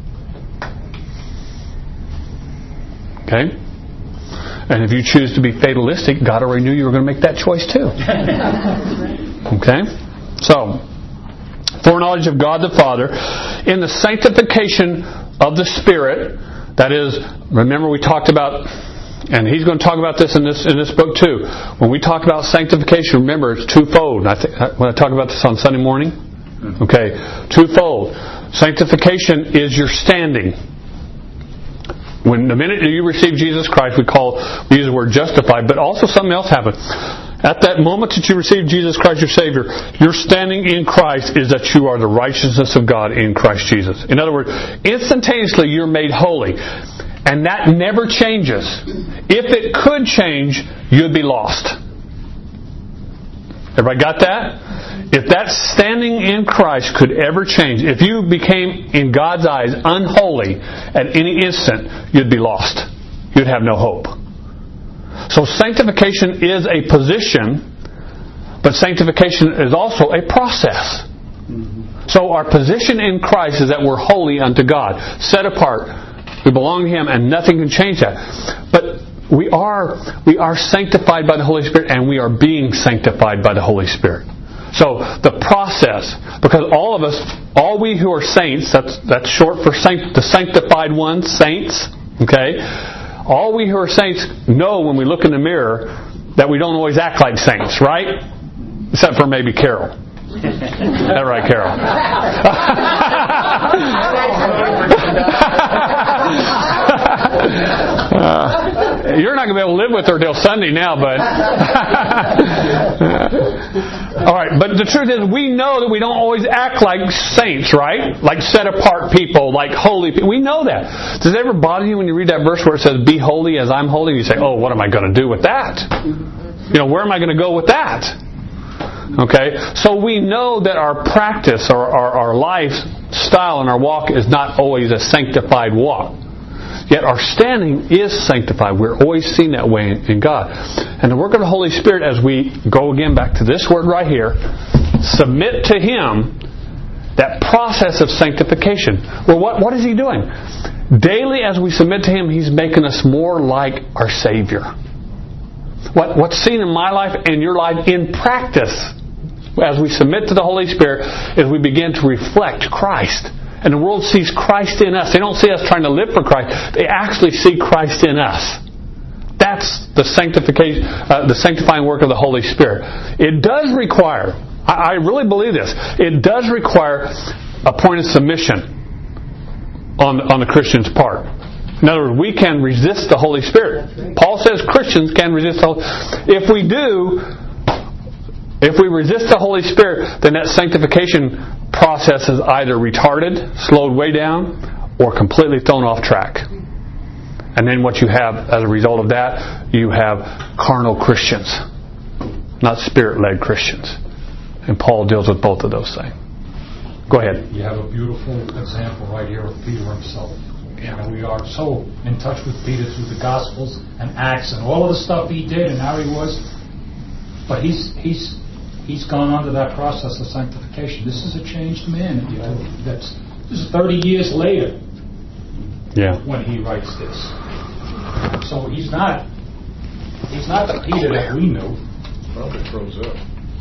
Okay? And if you choose to be fatalistic, God already knew you were going to make that choice too. Okay? So, foreknowledge of God the Father in the sanctification of the Spirit. That is, remember we talked about, and he's going to talk about this in this in this book too. When we talk about sanctification, remember it's twofold. I think when I talk about this on Sunday morning, okay, twofold. Sanctification is your standing. When the minute you receive Jesus Christ, we call we use the word justified, but also something else happened. At that moment that you receive Jesus Christ, your Savior, your standing in Christ is that you are the righteousness of God in Christ Jesus. In other words, instantaneously you're made holy. And that never changes. If it could change, you'd be lost. Everybody got that? If that standing in Christ could ever change, if you became, in God's eyes, unholy at any instant, you'd be lost. You'd have no hope. So sanctification is a position, but sanctification is also a process. So our position in Christ is that we're holy unto God, set apart. We belong to Him, and nothing can change that. But we are we are sanctified by the Holy Spirit, and we are being sanctified by the Holy Spirit. So the process, because all of us, all we who are saints, that's that's short for sanct, the sanctified ones, saints. Okay, all we who are saints know when we look in the mirror that we don't always act like saints, right? Except for maybe Carol. Is that right, Carol? uh, you're not going to be able to live with her till Sunday now, but All right, but the truth is we know that we don't always act like saints, right? Like set-apart people, like holy people. We know that. Does it ever bother you when you read that verse where it says, be holy as I'm holy? You say, oh, what am I going to do with that? You know, where am I going to go with that? Okay, so we know that our practice or our, our lifestyle and our walk is not always a sanctified walk. Yet our standing is sanctified. We're always seen that way in, in God. And the work of the Holy Spirit, as we go again back to this word right here, submit to Him, that process of sanctification. Well, what, what is He doing? Daily as we submit to Him, He's making us more like our Savior. What, what's seen in my life and your life in practice as we submit to the Holy Spirit is we begin to reflect Christ. And the world sees Christ in us. They don't see us trying to live for Christ. They actually see Christ in us. That's the sanctification, uh, the sanctifying work of the Holy Spirit. It does require, I, I really believe this, it does require a point of submission on, on the Christian's part. In other words, we can resist the Holy Spirit. Paul says Christians can resist the Holy Spirit. If we do, if we resist the Holy Spirit, then that sanctification process is either retarded, slowed way down, or completely thrown off track. And then what you have as a result of that, you have carnal Christians, not Spirit-led Christians. And Paul deals with both of those things. Go ahead. You have a beautiful example right here of Peter himself. And we are so in touch with Peter through the Gospels and Acts and all of the stuff he did and how he was. But he's he's he's gone under that process of sanctification. This is a changed man. You know, that's this is thirty years later. Yeah. When he writes this, so he's not he's not the Peter that we knew. Probably throws up.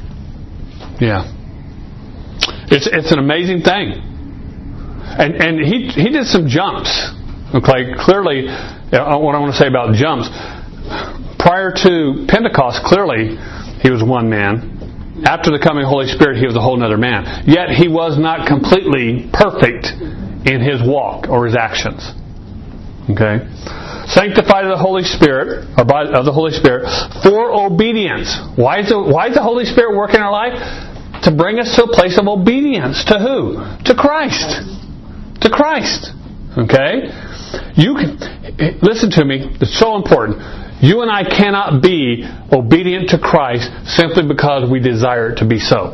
Yeah. It's it's an amazing thing. And and he he did some jumps. Okay, clearly, what I want to say about jumps. Prior to Pentecost, clearly, he was one man. After the coming of the Holy Spirit, he was a whole other man. Yet he was not completely perfect in his walk or his actions. Okay, sanctified of the Holy Spirit or by of the Holy Spirit for obedience. Why is the why is the Holy Spirit working in our life? To bring us to a place of obedience. To who? To Christ. To Christ. Okay? You can, listen to me, it's so important. You and I cannot be obedient to Christ simply because we desire it to be so.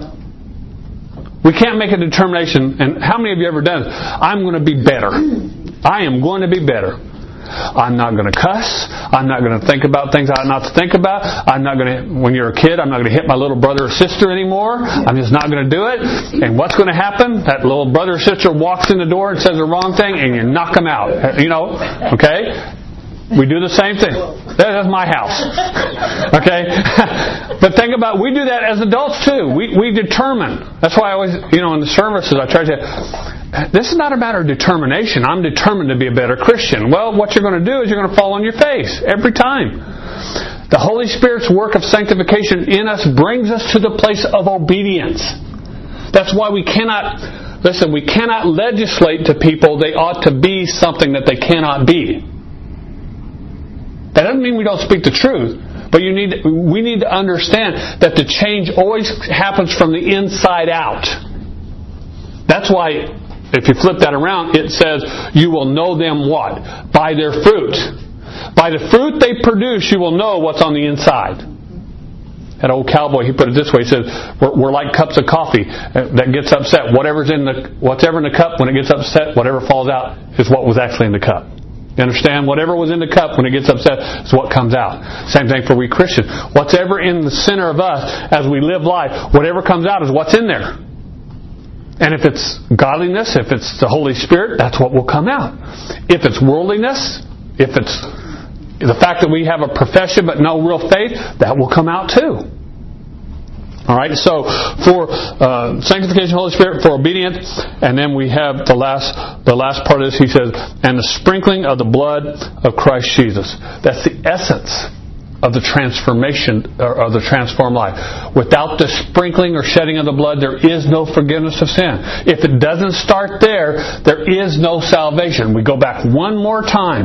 We can't make a determination, and how many of you ever done it? I'm going to be better. I am going to be better. I'm not going to cuss. I'm not going to think about things I ought not to think about. I'm not going to, when you're a kid, I'm not going to hit my little brother or sister anymore. I'm just not going to do it. And what's going to happen? That little brother or sister walks in the door and says the wrong thing and you knock them out. You know? Okay? We do the same thing. That's my house. Okay? But think about, we do that as adults too. We we determine. That's why I always, you know, in the services I try to, this is not a matter of determination. I'm determined to be a better Christian. Well, what you're going to do is you're going to fall on your face every time. The Holy Spirit's work of sanctification in us brings us to the place of obedience. That's why we cannot, listen, we cannot legislate to people they ought to be something that they cannot be. That doesn't mean we don't speak the truth, but you need we need to understand that the change always happens from the inside out. That's why, if you flip that around, it says, you will know them what? By their fruit. By the fruit they produce, you will know what's on the inside. That old cowboy, he put it this way, he said, we're, we're like cups of coffee that gets upset. Whatever's in the, whatever in the cup, when it gets upset, whatever falls out is what was actually in the cup. You understand? Whatever was in the cup, when it gets upset, is what comes out. Same thing for we Christians. Whatever in the center of us as we live life, whatever comes out is what's in there. And if it's godliness, if it's the Holy Spirit, that's what will come out. If it's worldliness, if it's the fact that we have a profession but no real faith, that will come out too. Alright, so for uh, sanctification of the Holy Spirit, for obedience, and then we have the last the last part of this, he says, and the sprinkling of the blood of Christ Jesus. That's the essence of the transformation, or of the transformed life. Without the sprinkling or shedding of the blood, there is no forgiveness of sin. If it doesn't start there, there is no salvation. We go back one more time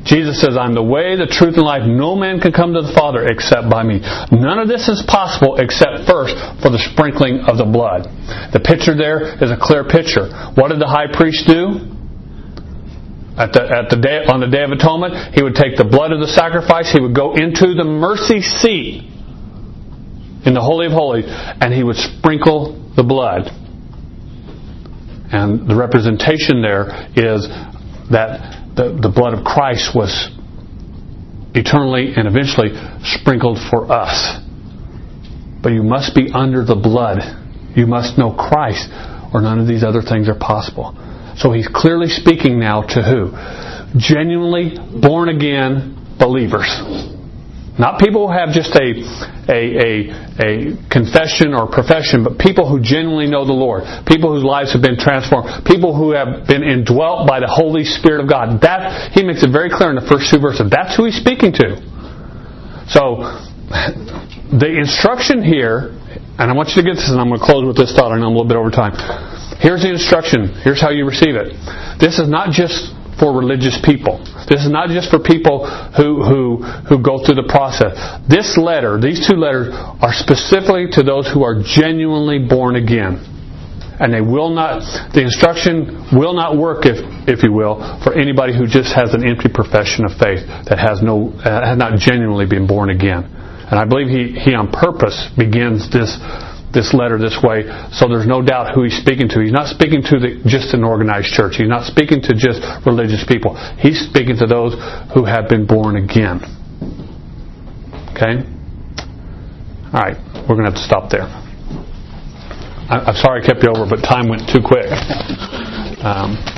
Jesus says, I'm the way, the truth, and life. No man can come to the Father except by me. None of this is possible except first for the sprinkling of the blood. The picture there is a clear picture. What did the high priest do? At the, at the day, on the Day of Atonement, he would take the blood of the sacrifice, he would go into the mercy seat in the Holy of Holies, and he would sprinkle the blood. And the representation there is that the, the blood of Christ was eternally and eventually sprinkled for us. But you must be under the blood. You must know Christ, or none of these other things are possible. So he's clearly speaking now to who? Genuinely born again believers. Not people who have just a, a, a, a confession or profession, but people who genuinely know the Lord. People whose lives have been transformed. People who have been indwelt by the Holy Spirit of God. That, he makes it very clear in the first two verses. That's who he's speaking to. So, the instruction here, and I want you to get this, and I'm going to close with this thought. I know I'm a little bit over time. Here's the instruction. Here's how you receive it. This is not just for religious people. This is not just for people who who who go through the process. This letter, these two letters, are specifically to those who are genuinely born again. And they will not, the instruction will not work, if if you will, for anybody who just has an empty profession of faith that has no uh, has not genuinely been born again. And I believe he, he on purpose begins this this letter this way, so there's no doubt who he's speaking to. He's not speaking to the, just an organized church. He's not speaking to just religious people. He's speaking to those who have been born again. Okay? All right, we're going to have to stop there. I, I'm sorry I kept you over, but time went too quick. Um,